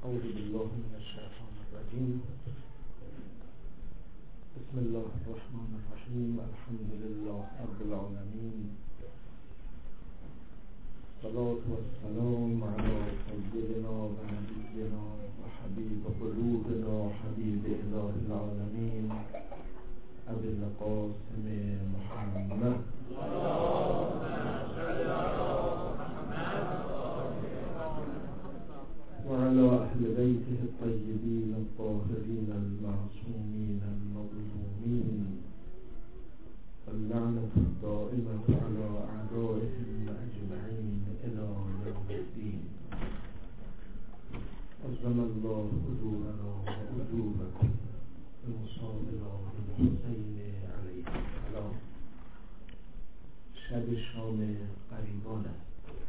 أعوذ بالله من الشيطان الرجيم. بسم الله الرحمن الرحيم. الحمد لله رب العالمين. الصلاة والسلام على سيدنا ونبينا وحبيب قلوبنا حبيب إله العالمين أبي القاسم محمد وعلى أهل بيته الطيبين الطاهرين المعصومين المظلومين، واللعنة الدائمة على أعدائهم أجمعين إلى يوم الدين. عظم الله أجورنا وأجوركم بمصاب الله الحسين عليه السلام. شب شام قریبان است.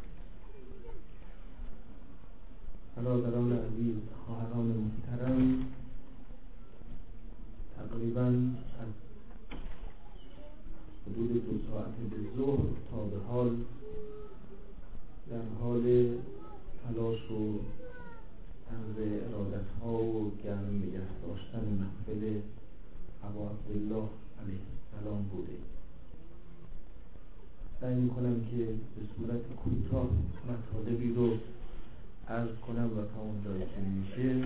برادران عزیز، خواهران محترم، تقریبا از حدود 2 ساعت به ظهر تا به حال در حال تلاش و عرض ارادت‌ها و گرم نگه داشتن محفل ابا عبدالله علیه السلام بوده. سعی می‌کنم که به صورت کوتاه مطالبی رو عرض کنم و تا اونجایی که میشه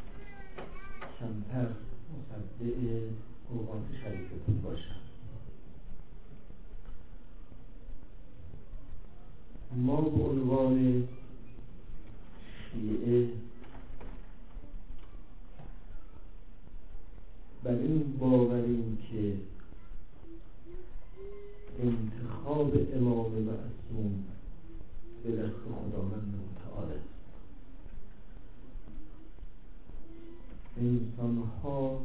کمتر مصدع اوقات شریفتون باشم. ما به عنوان شیعه بر این باوریم که انتخاب امام معصوم به دست خداوند متعال است. انسان‌ها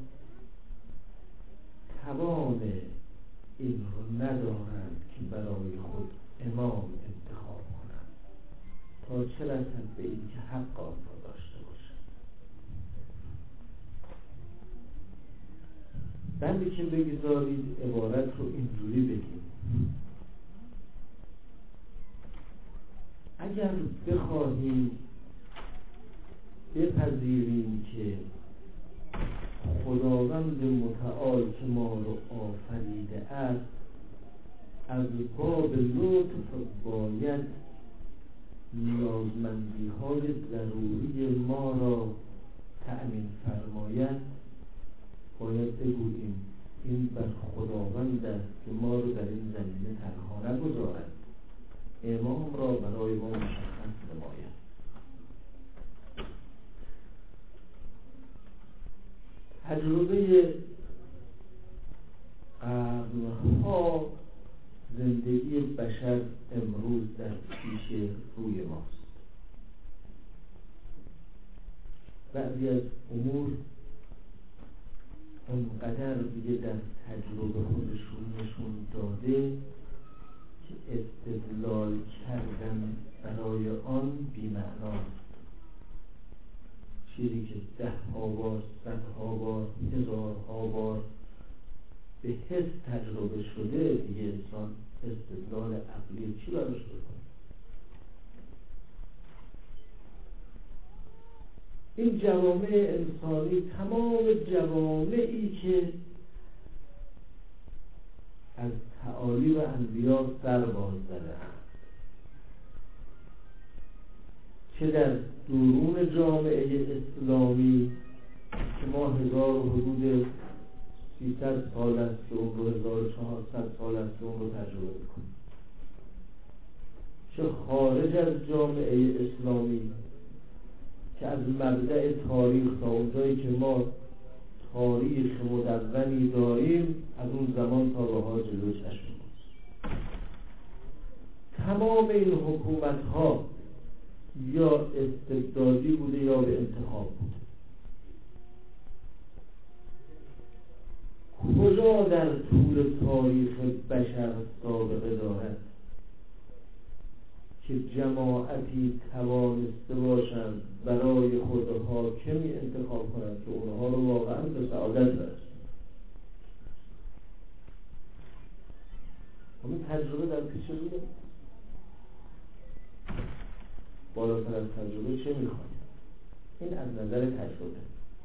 توان این رو ندارند که برای خود امام انتخاب کنند تا چه رسد به این که حق آنها داشته باشند. بنده که بگذارید عبارت رو اینجوری بگیم: اگر بخواهیم بپذیریم که خداوند متعال که ما رو آفریده است از باب لطف باید نیازمندی های ضروری ما را تأمین فرماید، باید بگوییم این بر خداوند است که ما رو در این زمینه تنها نگذارد، امام را برای ما مشخص نماید. تجربه قرنها زندگی بشر امروز در پیش روی ماست. بعضی از امور اونقدر دیگه در تجربه خودشون نشون داده که استدلال کردن برای آن بی‌معناست. چیزی که 10 بار، 100 بار، 1000 بار به حس تجربه شده، دیگه انسان استدلال عقلی چی براش بکنه؟ این جوامع انسانی، تمام جوامعی که از تعالی و انبیا سر باز زده‌اند، چه در درون جامعه اسلامی که ما حدود 300 سال است که اون رو 1400 سال است که اون رو تجربه میکنیم، چه خارج از جامعه اسلامی که از مبدأ تاریخ تا اونجایی که ما تاریخ مدونی داریم از اون زمان تا به حال جلو چشم ماست. تمام این حکومت ها یا استبدادی بوده یا به انتخاب بوده. کجا در طول تاریخ بشر سابقه دارد که جماعتی توانسته باشند برای خود حاکمی انتخاب کنند که اونها رو واقعا به سعادت برسند؟ همین تجربه در پیش روی بالاتر از تجربه چه میخواهیم؟ این از نظر تجربه.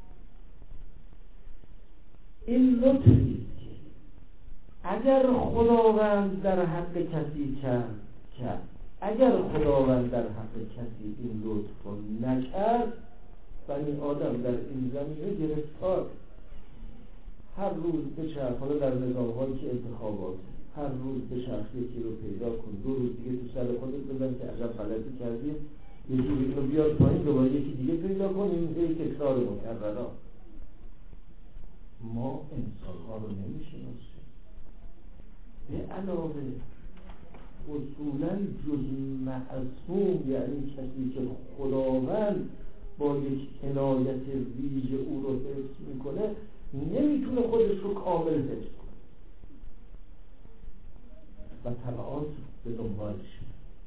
این لطفی است که اگر خداوند در حق کسی کرد، اگر خداوند در حق کسی این لطف رو نکرد، بنی آدم در این زمینه گرفتار. هر روز بچرخ، حالا در نظام‌هایی که انتخابات، هر روز بچرخ یکی رو پیدا کن، 2 روز دیگه تو سر خودت بزن که عجب غلطی کردی، یه جوری رو بیاد پایین، دوباره یکی دیگه پیدا کن، این هی تکرار مکررا. ما انسان‌ها رو نمی‌شناسیم. به علاوه اصولاً جز معصوم، یعنی کسی که خداوند با یک عنایت ویژه او رو حفظ میکنه، نمیتونه خودش رو کامل حفظ کنه و تبعات به دنبالش.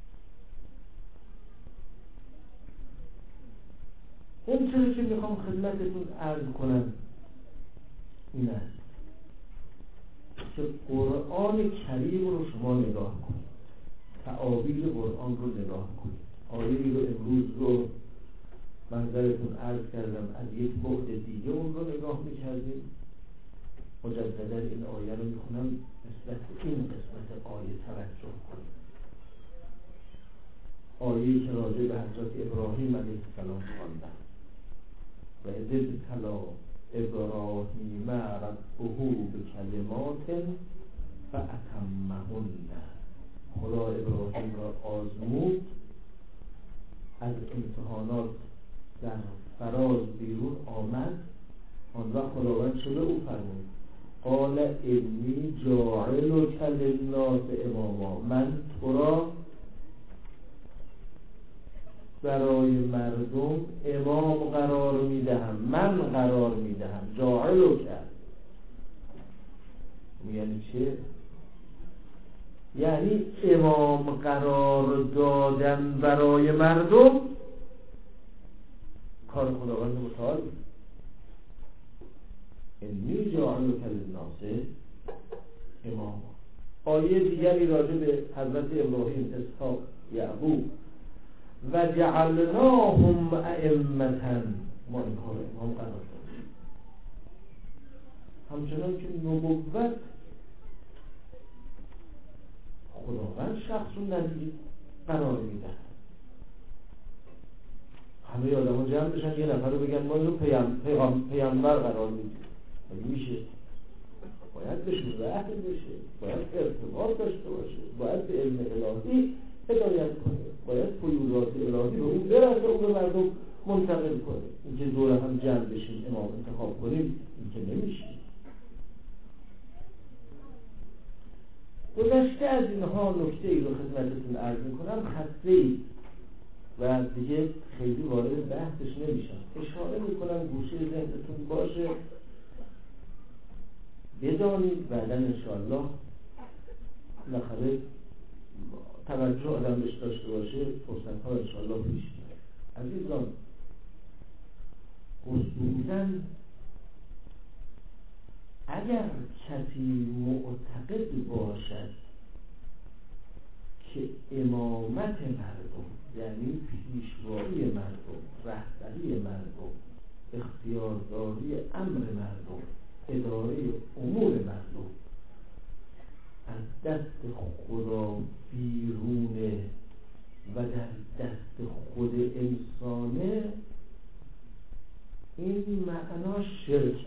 اون چیزی که میخوام خدمتتون عرض کنم این است که قرآن کریم رو شما نگاه کنید، تعابیر قرآن رو نگاه کنید. آیه‌ای رو امروز رو منظرتون عرض کردم، از یک بعد دیگه اون رو نگاه میکردیم. مجددا این آیه رو میخونم، نسبت به این قسمت آیه توجه کنید. آیه‌ای که راجع به حضرت ابراهیم علیه السلام خواندم. و اذ ابتلی ابراهیم ربه بکلمات فاتمهن. خدا ابراهیم را آزمود، از امتحانات در فراز بیرون آمد. آن وقت خداوند چه به او فرمود؟ قال انی جاعلک للناس اماما. من تو را برای مردم امام قرار میدهم، من قرار میدهم. جاعلک یعنی چه؟ یعنی امام قرار دادن برای مردم کار خداوند متعال. انی جاعلک للناس اماما. آیه دیگری راجع به حضرت ابراهیم، اسحاق، یعقوب، و جعلناهم ائمة، ما اینها رو امام قرار دادیم. همچنان که نبوت خداوند شخص رو نبی قرار میده. همه آدم ها جمع بشن یه نفر رو بگن ما اینو پیامبر قرار میدیم. میشه؟ باید بهش وحی بشه، باید ارتباط داشته باشه، باید به علم الهی هدایت کنه، باید فیوضات الهی به اون برسه، اون به مردم منتقل کنه. اینکه دور هم جمع بشیم امام انتخاب کنیم، این که نمیشه. گذشته از اینها نکته ای رو خدمتتون عرض میکنم، خطه‌ای و دیگه خیلی وارد بحثش نمیشم. اشاره میکنم گوشه ذهنتون باشه، بدانید بعدا انشاءالله بالاخره توجه آدم بهش داشته باشه، فرصت ها انشاءالله پیش میاد. عزیزان، اصولاً اگر کسی معتقد باشد که امامت مردم، یعنی پیشوایی مردم، رهبری مردم، اختیارداری امر مردم، اداره امور مردم از دست خدا بیرونه و در دست خود انسانه، این معنا شرک.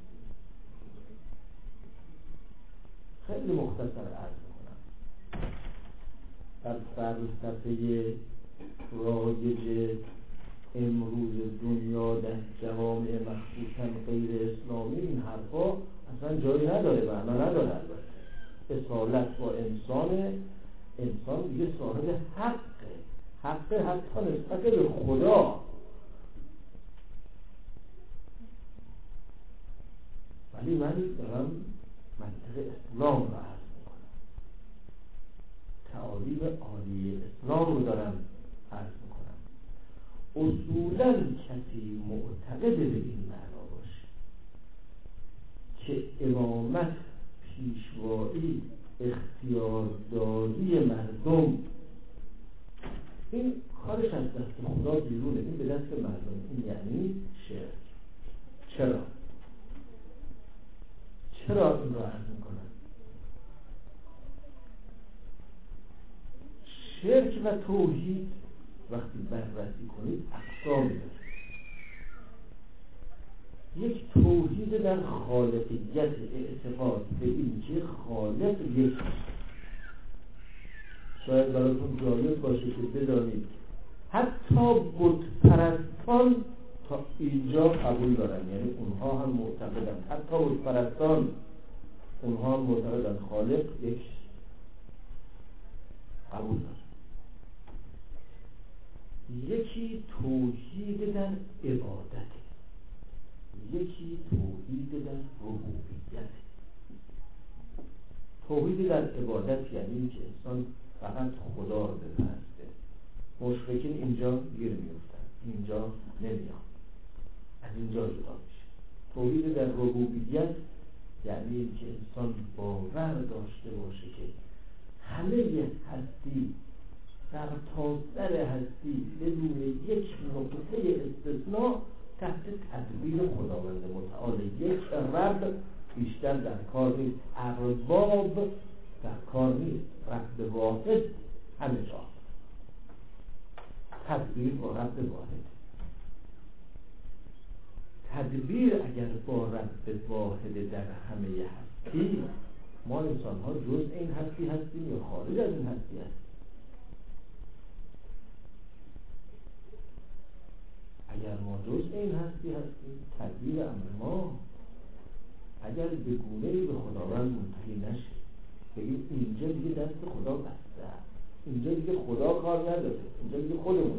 خیلی مختصر عرض کنم. در فلسفه رایج امروز دنیا در جوامع مخصوصا غیر اسلامی این حرفا اصلا جایی نداره، معنا نداره. اصالت با انسان دیگه صاحب حق حتی نسبت به خدا. ولی من دارم منطق اسلام رو عرض میکنم، تعالیم عالی اسلام رو دارم عرض میکنم. اصولاً کسی معتقد به این معنا باشه که امامت، پیشوایی، اختیارداری مردم، این کارش از دست خدا بیرونه، این به دست مردم. این یعنی شرک. چرا این رو عرض میکنم؟ شرک و توحید وقتی بررسی کنید اقسامی داره. یک توحید در خالقیت، اعتقاد به این که خالق یک است. شاید براتون جالب باشه که بدانید حتی بت پرستان تا اینجا قبول دارن، یعنی اونها هم معتقدن، حتی بت پرستان اونها هم معتقدن خالق یک قبول دارن. یکی توحید در عبادت، یکی توحید در ربوبیت. توحید در عبادت یعنی که انسان فقط خدا رو بپرسته. مشرکین اینجا گیر میفتن، اینجا نمیان، از اینجا جدا میشه. توحید در ربوبیت یعنی که انسان باور داشته باشه که همه هستی، در تاثر هستی بدون یک نقطه استثناء تحت تدبیر خداوند متعال. یک رب بیشتر در کار نیست، ارباب در کار نیست، رب واحد همه جا، تدبیر با رب واحد. تدبیر اگر با رب واحد در همه هستی، ما انسان ها جز این هستی هستیم یا خارج از این هستی هستیم؟ اگر ما جز این هستی هستیم، تدبیر امر ما اگر به گونه‌ای به خداوند منتهی نشه، بگیم اینجا دیگه دست خدا بسته، اینجا دیگه خدا کار نداره، اینجا دیگه خودمونه.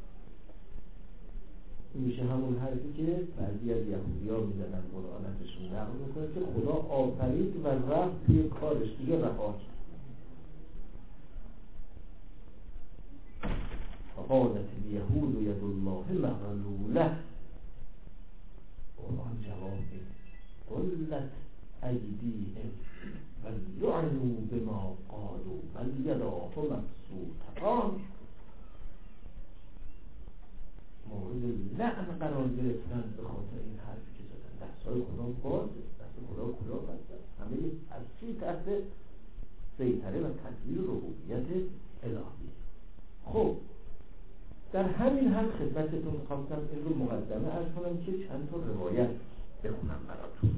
این میشه همون حرفی که بعضی از یهودی‌ها میزنن، قرآنتشون نقل میکنه که خدا آفرید و رفت توی کارش، دیگه رها کرد. فقالت الیهود ید الله مغلوله. قرآن جواب میده قلت ایدیهم ولعنوا بما قالوا بل یداه مبسوطتان. مورد لعن قرار گرفتن به خاطر این حرفی که زدن. دستای خدا بازه، دست خدا کجا بسته، همه از چی تحت سیطره و تدبیر ربوبیت الهی. خب در همین هم خدمتتون خواستم این رو مقدمه عرض کنم که چند تا روایت بخونم براتون.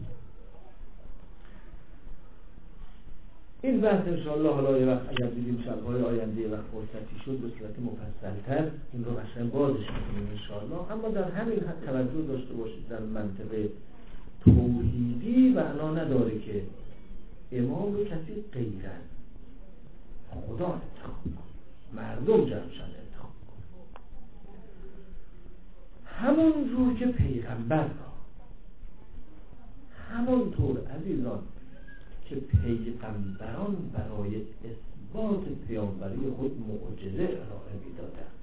این بحث انشاءالله حالا یه وقت اگر دیدیم شب‌های آینده وقت فرصتی شد به صورت مفصل‌تر این رو قشنگ بازش کنیم انشاءالله. اما در همین حد توجه داشته باشید در منطقه توحیدی معنا نداره که امام رو کسی غیر از خدا انتخاب کنه، مردم جمعشن انتخاب کنه. همون جور که پیغمبر را، همونطور عزیزان که پیغمبران برای اثبات پیامبری خود معجزه ارائه می‌دادند،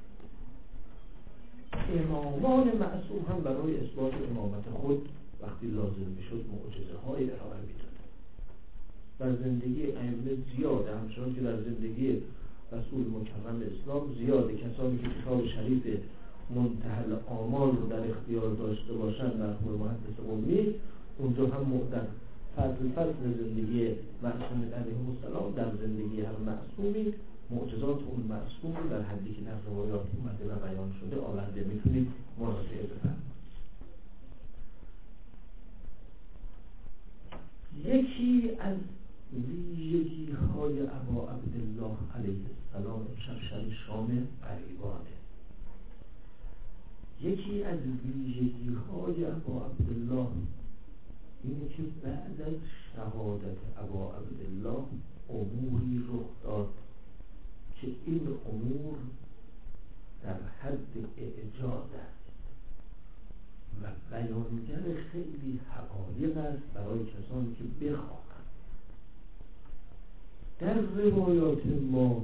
امامان معصوم هم برای اثبات امامت خود وقتی لازم میشد معجزه‌های ارائه می‌دادند. در زندگی ائمه زیاده، همچنان که در زندگی رسول مکرم اسلام زیاده کسانی که کتاب شریف منتهی الآمال رو در اختیار داشته باشند در خود محدث قمی، اونجا هم در فصل زندگی معصوم علیه السلام، در زندگی هر معصومی معجزات اون معصوم در حدی که در روایات اومده و بیان شده آورده، میتونید مراجعه بفرمایید. یکی از ویژگی‌های ابا عبدالله علیه السلام شب شام غریبانه. یکی از ویژگی‌های ابا عبدالله اینه که بعد از شهادت ابا عبدالله اموری رخ داد که این امور در حد اعجاز است و بیانگر خیلی حقایق است برای کسانی که بخواهند. در روایات ما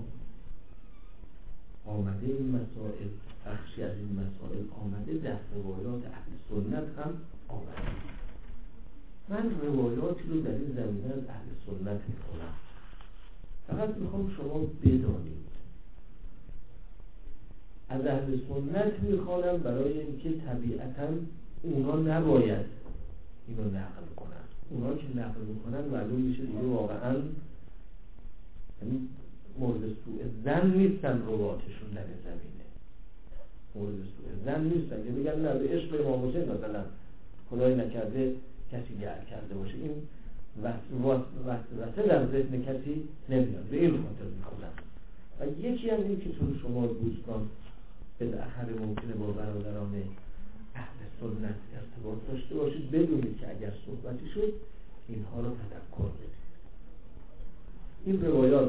آمده این مسائل، بخشی از این مسائل آمده، در روایات اهل سنت هم آمده. من روایاتی رو در این زمینه از اهل سنت می‌خونم. فقط میخوام شما بدانید از اهل سنت میخوانم برای اینکه طبیعتاً اونا نباید اینو نقل کنن. اونا که نقل میکنن معلوم میشه دیگه واقعاً یعنی مورد سوء ظن نیستن رواتشون در زمینه، مورد سوء ظن نیستن که بگن نه به عشق امام حسین مثلا خدای نکرده کسی گرد کرده باشه، این وسوسه در ذهن کسی نمیاد، به این خاطر میخونن. و یکی هم این که چون شما دوستان بالاخره ممکنه با برادران اهل سنت ارتباط داشته باشید، بدونید که اگر صحبتی شد اینها رو تذکر بدید. این روایات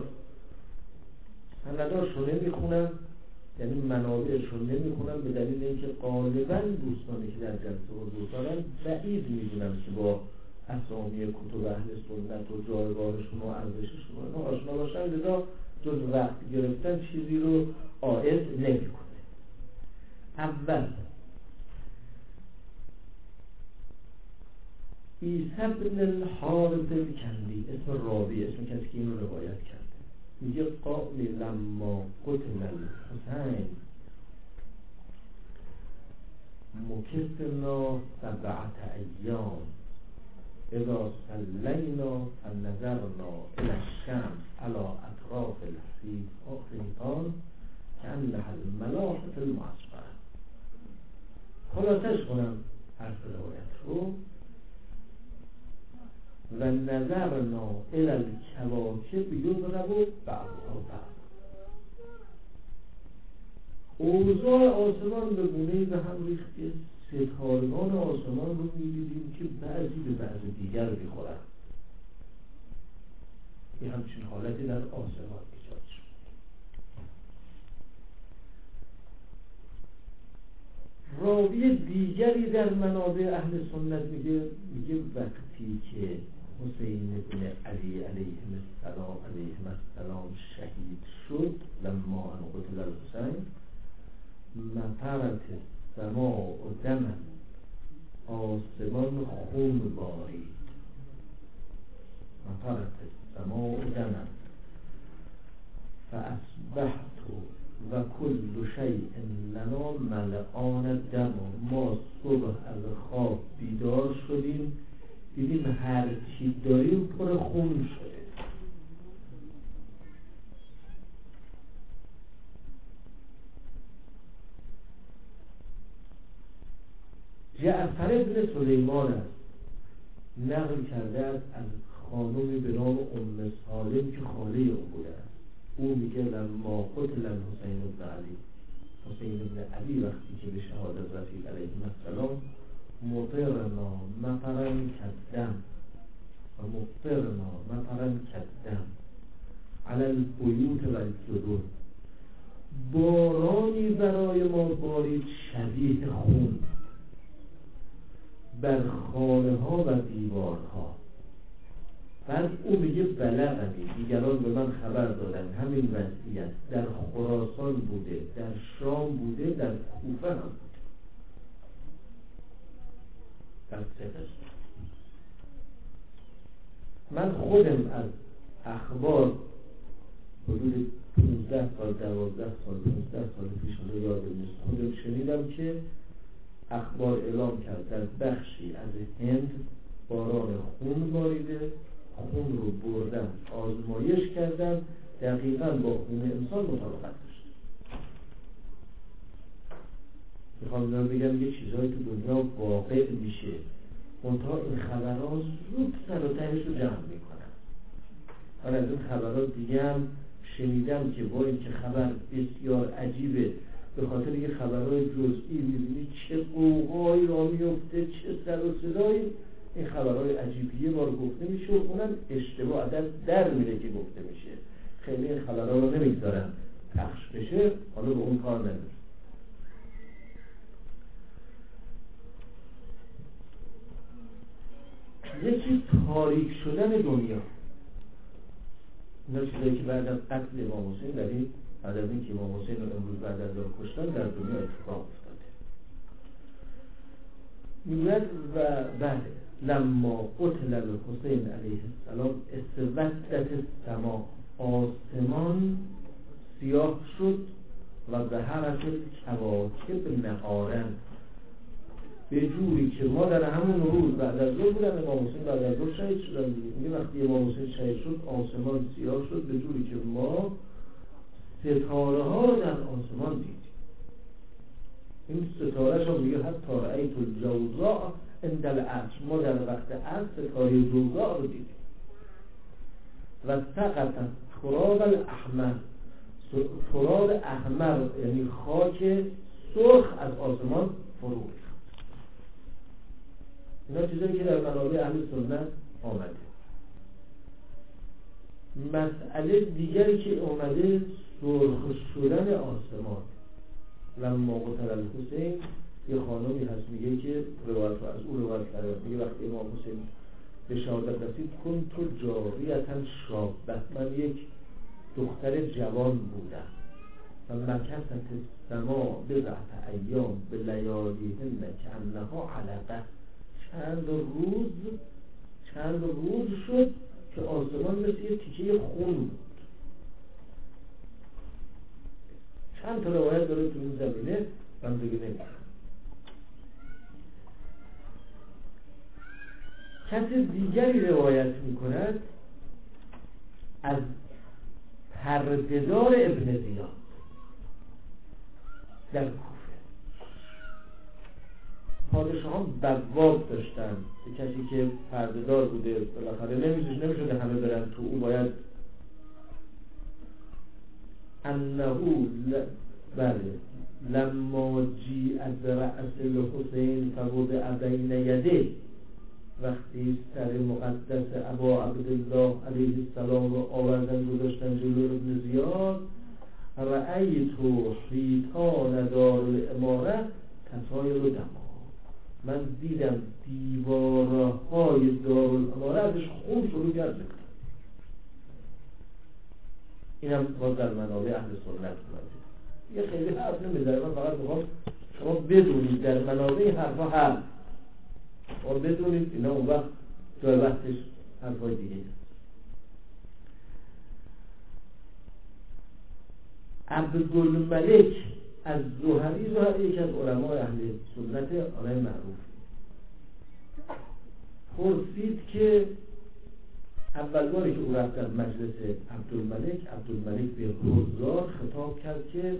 سنداشو نمیخونم، یعنی منابعشون نمیخونم به دلیل اینکه غالبا دوستانی که در جلسه حضور دارن بعید میدونم که با اسامی کتب اهل سنت و جایگاهشون و ارزششون آشنا باشن، لذا جز وقت گرفتن چیزی رو عائد نمیکنه. اول عیسی بن الحارث الکندی، اسم راوی، اسم کسی که این رو روایت کرده، میگه قال لما قتل الحسین مکثنا 7 ایام اذا صلینا فنظرنا الى الشمس على اطراف الحيطان كأنها الملاحة المعصفرة. خلاصش کنم حرف روایت رو. و نظرنا الى الکواکب یضرب بعضها بعض. اوضاع آسمان به گونه‌ای به هم ریخت که ستارگان آسمان رو می‌دیدیم که بعضی به بعض دیگر می‌خورن. این همچین حالتی در آسمان ایجاد شد. راوی دیگری در منابع اهل سنت میگه وقتی که حسین بن علی علیه السلام شهید شد، لما ان قتل الحسین مطرت السماء دما، آسمان خون بارید. مطرت السماء دما فاصبحت و کل شیء لنا ملعان دم. ما صبح از خواب بیدار شدیم، دیدیم هر چی داریم پر خون شده. جعفر ابن سلیمان است، نقل کرده است از خانمی به نام ام سالم که خاله او بوده است. او میگه لما قتل الحسین بن علی، حسین بن علی وقتی که به شهادت رسید علیه السلام، مطرنا مطرا کدم و مطرنا مطرا کدم علی البیوت و الجدر، بارانی برای ما بارید شبیه خون بر خانه ها و دیوارها. بعد او میگه بلغنی، دیگران به من خبر دادن همین وضعیت در خراسان بوده، در شام بوده، در کوفه هم بوده، در 3 قسمت. من خودم از اخبار حدود 15 سال 12 سال 15 سال پیش رو یادم نیست، خودم شنیدم که اخبار اعلام کرد در بخشی از هند باران خون باریده، خون رو بردن آزمایش کردن، دقیقاً با خون انسان مطابقت داشت. میخوام بگم یه چیزایی تو دنیا واقع میشه، منتها این خبرها زود سر و تهش رو جمع میکنن. من از این خبرات دیگه هم شنیدم که با این که خبر بسیار عجیبه، به خاطر یه خبرهای جزئی میبینی چه قوقایی را میفته، چه سر و صدایی. این خبرهای عجیبی یه بار گفته میشه و اونم اشتباه عدد در میره که گفته میشه، خیلی این خبرها رو نمیگذارن پخش بشه، حالا به اون کار نداره. یکی تاریک شدن دنیا، اینا چیزایی که بعد از قتل امام حسین، در این بعد از اینکه امام حسین رو امروز بعد از ظهر کشتن در دنیا اتفاق افتاده. میگوید و بعد لما قتل الحسین علیه السلام اسودت السما، آسمان سیاه شد و به حرف کواکب نهارن، به جوری که ما در همون روز بعد از ظهر بودم امام حسین بعد از ظهر شهید شدن دیگه. میگه وقتی امام حسین شهید شد آسمان سیاه شد به جوری که ما ستاره ها رو در آسمان دیدیم. این ستاره شو میگه حتی رأیت الجوزاء عند العصر، ما در وقت عصر ستاره جوزاء رو دیدیم. و سقط تراب الاحمر، تراب احمر یعنی خاک سرخ از آسمان فرو ریخت. اینا چیزایی که در منابع اهل سنت آمده. مسئله دیگری که اومده سرخ شدن آسمان. لما قتل الحسین، یه خانمی هست میگه که روایت از او روایت کرده، میگه وقتی امام حسین به شهادت رسید کنت جاریتا شابه، من یک دختر جوان بودم و مکثت السما بضعة ایام بلیالیهن کانها علقه، چند روز شد که آسمان مثل یه تیکه خون بود. چند تا روایت داره تو این زمینه، من دیگه نمی‌دونم. کسی دیگری روایت می‌کند از پرده‌دار ابن زیاد در کوفه. پادشاهان بواب داشتن، کسی که پرده‌دار بوده بالاخره نمیشده همه برن تو، اون باید انه بله لما جی از رأس الحسین فوضع بین یده، وقتی سر مقدس ابا عبدالله علیه السلام رو آوردن گذاشتن جلو ابن زیاد، رأیتو حیطان دار الاماره تسایل و دما، من دیدم دیوارهای دار الاماره ازش خون شروع کرد. اینم باز در منابع اهل سنت اومده. یه خیلی حرف نمی‌زنم، من فقط میخوام شما بدونید در منابع حرفا هست و بدونید اینا اون وقت جای وقتش حرفای دیگه. عبدالملک از زهری یکی از علمای اهل سنت آنهای معروف پرسید که اول باری که او رفت از مجلس عبدالملک به حضار خطاب کرد که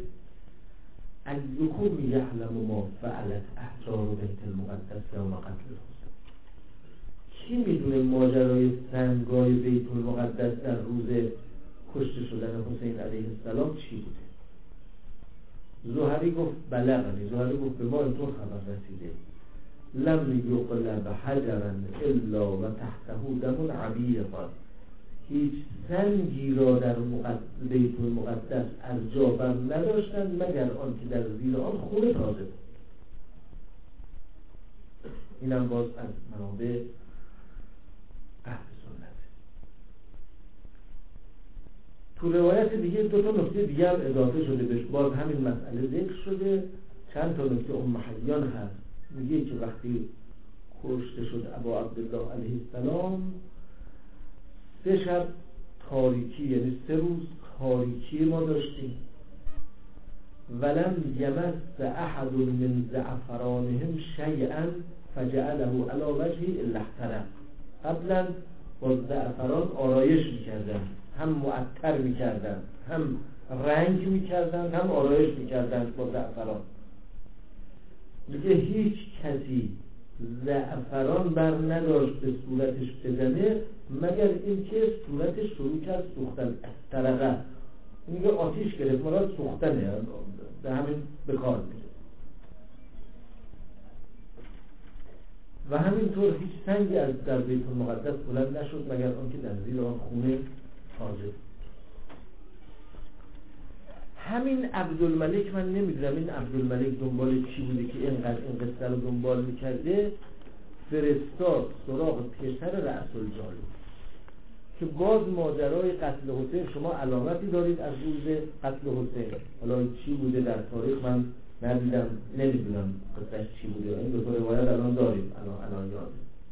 ایکم یعلم ما فعلت احجار بیت المقدس یوم قتل الحسین، کی میدونه ماجرای سنگای بیت المقدس در روز کشته شدن حسین علیه السلام چی بوده؟ زهری گفت بلغنی، زهری گفت به ما اینطور خبر رسیده لم یقلب حجرا الا و تحته دم عبیقا، هیچ سنگی را در بیت المقدس از جا بر نداشتند مگر آن که در زیر آن خون تازه بود. اینم باز از منابع اهل سنت. تو روایت دیگه دو تا نکته دیگه هم اضافه شده بهش، باز همین مسئله ذکر شده. چند تا نکته ام حیان هست، میگه که وقتی کشته شد ابا عبدالله علیه السلام 3 شب تاریکی، یعنی 3 روز تاریکی ما داشتیم. ولم یمس احد من زعفرانهم شیئا فجعله علی وجهه الا احترق. قبلا با زعفران آرایش میکردن، هم معطر میکردن، هم رنگ میکردن، هم آرایش میکردن با زعفران. میگه هیچ کسی زعفران بر نداشت به صورتش بزنه مگر اینکه صورتش شروع کرد سوختن، احترقه. میگه آتیش گرفت، مراد سوختنه، به همین بکار میده. و همینطور هیچ سنگی از در بیت المقدس بلند نشد مگر آنکه در زیر آن خون تازه. همین عبدالملک، من نمیدونم این عبدالملک دنبال چی بوده که اینقدر این قصه رو دنبال میکرده، فرستاد سراغ پسر رأس الجالوت که باز ماجرای قتل حسین شما علامتی دارید از روز قتل حسین، حالا چی بوده در تاریخ من ندیدم، نمیدونم قصهش چی بوده. این دو تا روایت الان داریم، الان یاده.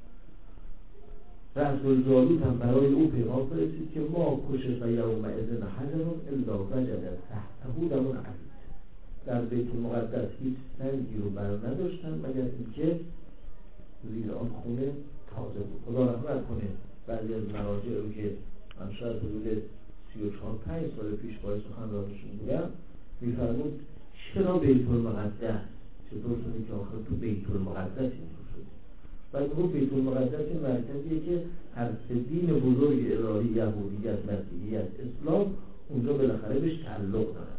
رأس الجالوت هم برای او پیغام فرستید که ما کشف یوم اذن حجر الا وجد تحته دم عبید، در بیت المقدس هیچ سنگی رو بر نداشتن مگر اینکه زیر آن خونه تازه بود. خدا رحمت کنه بعضی از مراجع رو که من شاید حدود 34-35 سال پیش باید سخنرانیشون بودم، میفرمود چرا بیت المقدس؟ چطور شده که آخر تو بیت المقدس اینطور شده؟ بعد میگو بیت المقدس مرکزیه که هر سه دین بزرگ الهی، یهودیت، مسیحیت، اسلام اونجا بالاخره بهش تعلق دارن.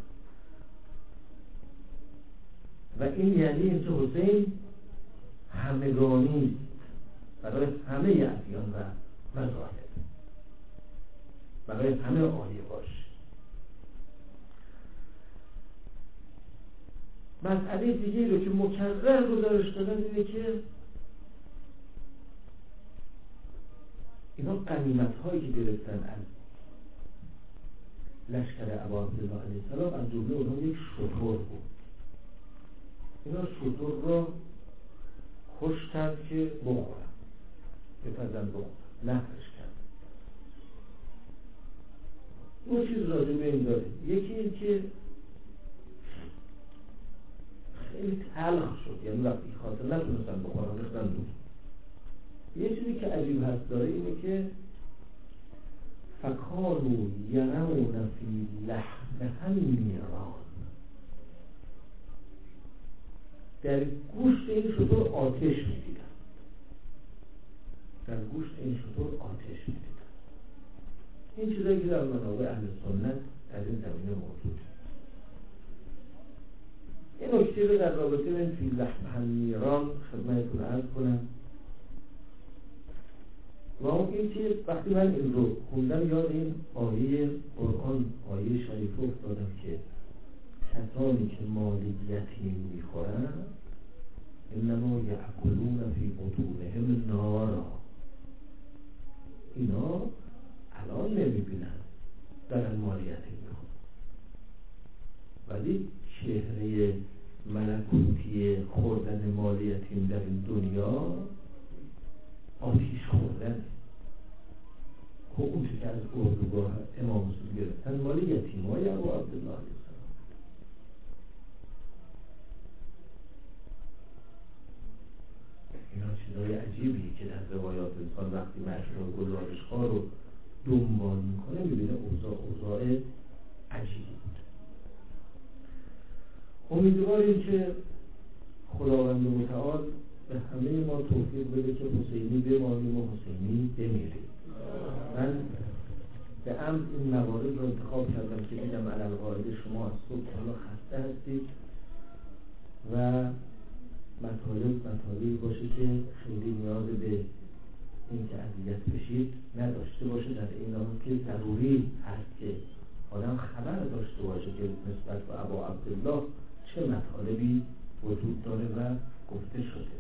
و این یعنی اینکه حسین همگانی برای همه ادیان و مذاهب، برای همه عالی باش. مسئله دیگه رو که مکرر گزارش دادن اینه که اینا غنیمت هایی که گرفتن از لشکر ابا عبدالله علیه السلام، از جمله اونها یک شتر بود. اینا شتر را کشتن که بخورن، بپزن بخورن، نفرش کرد. دو چیز راجع به این داره. یکی این که خیلی تلخ شد، یعنی وقتی خاطر نتونستن بخورن ریختن دور. یه چیزی که عجیب هست داره اینه که فکانو یرون فی لحمها النیران، در گوشت این شتر آتش می‌دیدن، در گوشت این شتر آتش می‌دیدن. این چیزایی که در منابع اهل سنت در این زمینه موجود. این نکته رو در رابطه با این فی لحمها النیران خدمتتون عرض کنم. و اون این که وقتی من این رو خوندم یاد این آیه قرآن، آیه شریف افتادم که کسانی که مال یتیم میخورن انما یأکلون فی بطونهم نارا، اینا الان نمیبینن دارن مال یتیم میخورن، ولی چهره ملکوتی خوردن مال یتیم در این دنیا آتیش خوردن. خب اون چه که از اردوگاه امام حسین گرفتن مال یتیمای ابو عبدالله علیه السلام. اینا چیزای عجیبی که در روایات انسان وقتی مشروع گزارش‌ها رو دنبال میکنه میبینه اوضاع عجیبی بود. امیدواریم که خداوند متعال به همه ما توفیق بده که حسینی بمانیم و حسینی بمیریم. من به عمد این موارد رو انتخاب کردم که دیدم علالقاعده شما از صبح حالا خسته هستید و مطالبی باشه که خیلی نیاز به این که اذیت بشید نداشته باشه، در این حال که ضروری هست که آدم خبر داشته باشه که نسبت به ابا عبدالله چه مطالبی وجود داره و گفته شده.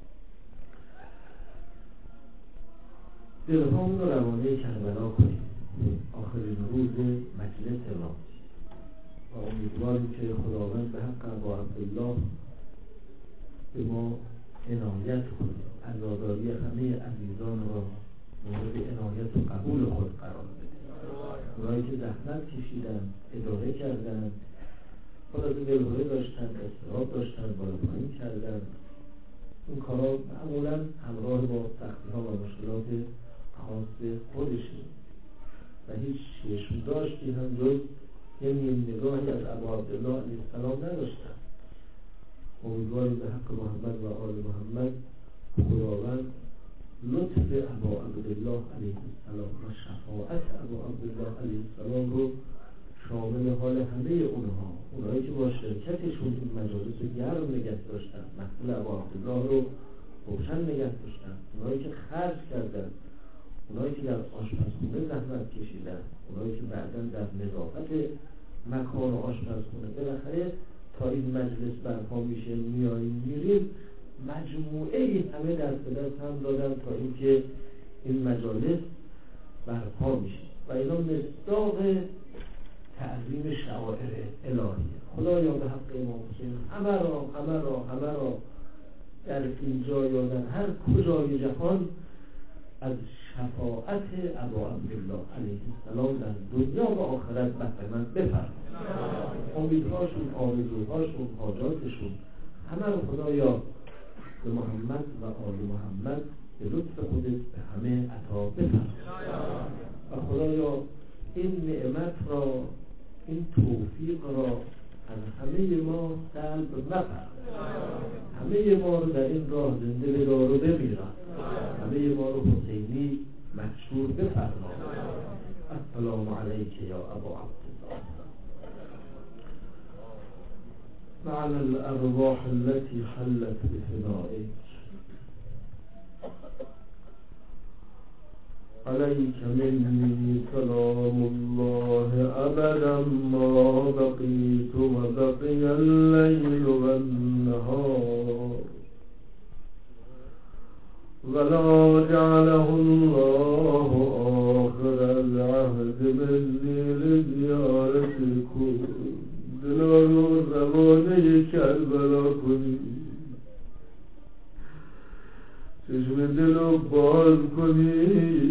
دلهامون رو روانه کربلا کنیم، آخرین روز مجلس ما، و امیدواریم که خداوند به حق ابا عبدالله به ما عنایت کنه، عزاداری همه عزیزان را مورد عنایت و قبول خود قرار بده. اونایی که زحمت کشیدن، اداره کردن، خلاصه دلهوره داشتن، اضطراب داشتن، بالا پایین کردن، این کارا معمولا همراه با سختی‌ها و مشکلات خاص خودشه و هیچ چشم داشتی هم جز یه نیم نگاهی از ابا عبدالله علیه السلام نداشتن. امیدواریم به حق محمد و آل محمد خداوند لطف ابا عبدالله علیه السلام و شفاعت ابا عبدالله علیه السلام رو شامل حال همه اونهایی که با شرکتشون این مجالس رو گرم نگه داشتن، محفل ابا عبدالله رو روشن نگه داشتن، اونهایی که خرج کردن، اونهایی که در آشپزخونه زحمت کشیدن، اونهایی که بعداً در نظافت مکان آشپزخونه، بالاخره تا این مجلس برپا میشه میاییم میریم، مجموعه همه دست به دست هم دادن تا اینکه این مجالس برپا میشه و اینا مصداق تعظیم شعائر الهیه. خدایا به حق امام حسین همه را در اینجا یا در هر کجای جهان از شفاعت ابا عبدالله علیه السلام در دنیا و آخرت بهره مند بفرما. امیدهاشون، آرزوهاشون، حاجاتشون همه رو خدایا به محمد و آل محمد به لطف خودت به همه عطا بفرما. و خدایا این نعمت را، این توفیق را از همه ما سلب مفرما. همه ما رو در این راه زنده بدار و بمیران. همه ما رو حسینی مشهور بفرما. السلام علیک یا ابا عبدالله معنى الأرواح التي حلت بفنائك عليك مني سلام الله أبدا ما بقيت وبقي الليل والنهار ولا جعله الله آخر العهد مني لزيارتكم دلال و روانه کربلا کنی، چشم دل رو باز کنی،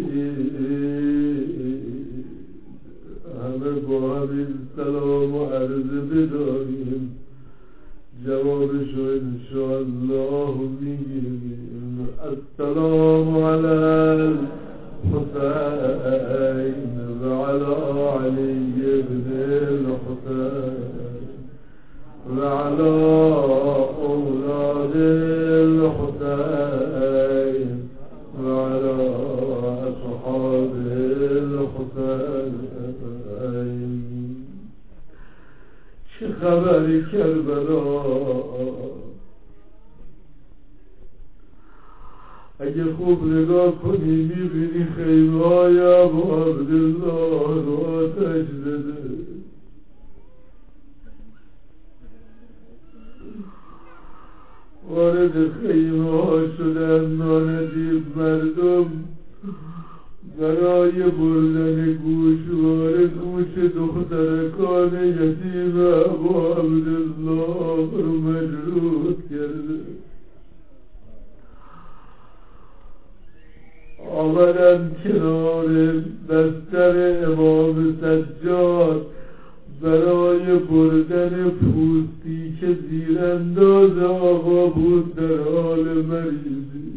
همه با همین سلام و عرض بداریم، جوابشو انشاءالله میگیریم. السلام علی الحسین و علی علی بن الحسین و علی اولاد الحسین و علی اصحاب الحسین. چه خبری کربلا؟ اگه خوب نگاه کنی میبینی خیمه‌های ابو عبدالله رو آتش زده. وارد خیمه‌ها شدن ناندید مردم برای بردن گوشوار گوش دخترکان یتیم ابو عبدالله رو مجروح کرده. آمدن کنار بستر امام سجاد برای بردن پوستی که زیرانداز آقا بود در حال مریضی.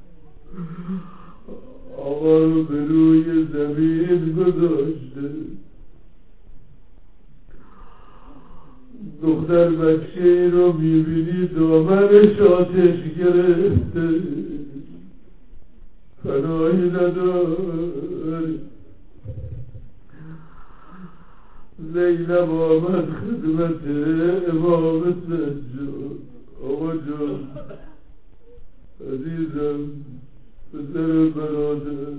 آقا رو به روی زمین گذاشته. دختر بچه رو میبینی دامنش آتش گرفته، فنایی نداری. زینب آمد خدمت امام سجاد. آقا جان عزیزم پسر برادر،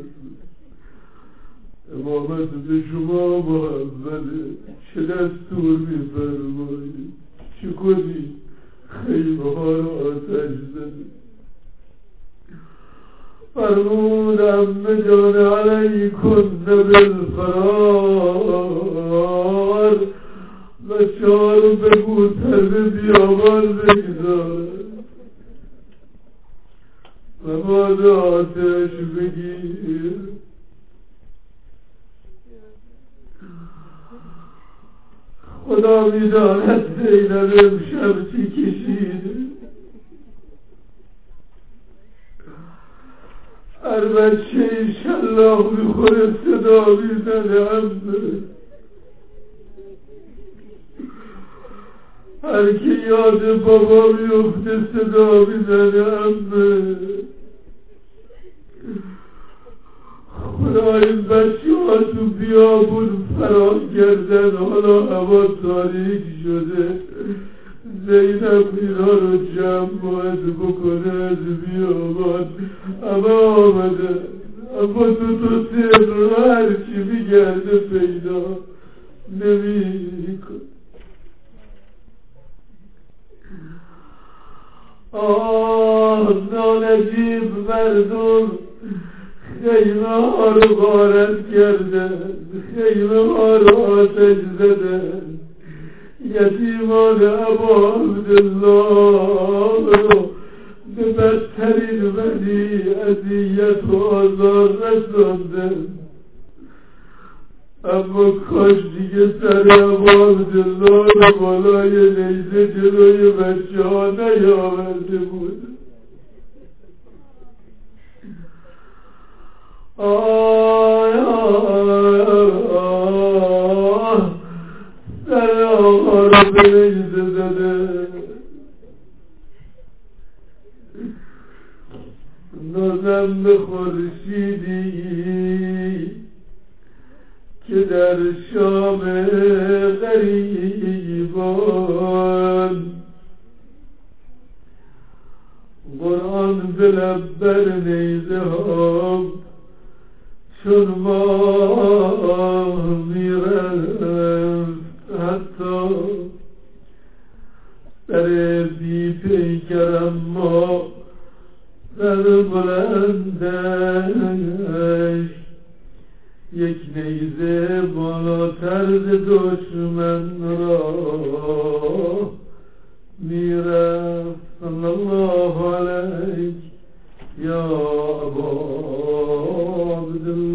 امامت به شما محمده، چه دستور میفرمایی؟ چه کنی؟ خیمه ها رو آتش زدی. فرمودم جان علیکن بالفرار، بچه ها رو به گوسر بیابان بگذار و باد آتش بگیر. خدا میداند زینب امشب چی کشیده. هر بچه ایشالله میخوره صدا میزنه عمه. هر کی یاد بابا میفته صدا میزنه عمه. خدا این بچه ها تو بیابون فرار کردن، حالا هوا تاریک شده. زینب اینا رو جمع باید بکنه از بیابان. اما آمده، اما تو سر رو هرچی میگرده پیدا نمی کن. آه نانجیب مردم خیمه ها رو غارت کردن، خیمه ها رو آتش زدن. یتیمان ابا عبدالله رو به بدترین ولی اذیت و آزار رسانده، اما کاش دیگه سر ابو عبدالله بالای نیزه جلوی بچه ها نیاورده بود. سر آقا رو به نیزه زده، نازم به خورشیدی که در شام غریبان قرآن به لب بر نیزه ها چون ماه میرفت، حتی در بی پیکرم ما در بلندش یک نیزه بالاتر دشمن را میرفت. صلی الله علیه یا ابا عبدالله.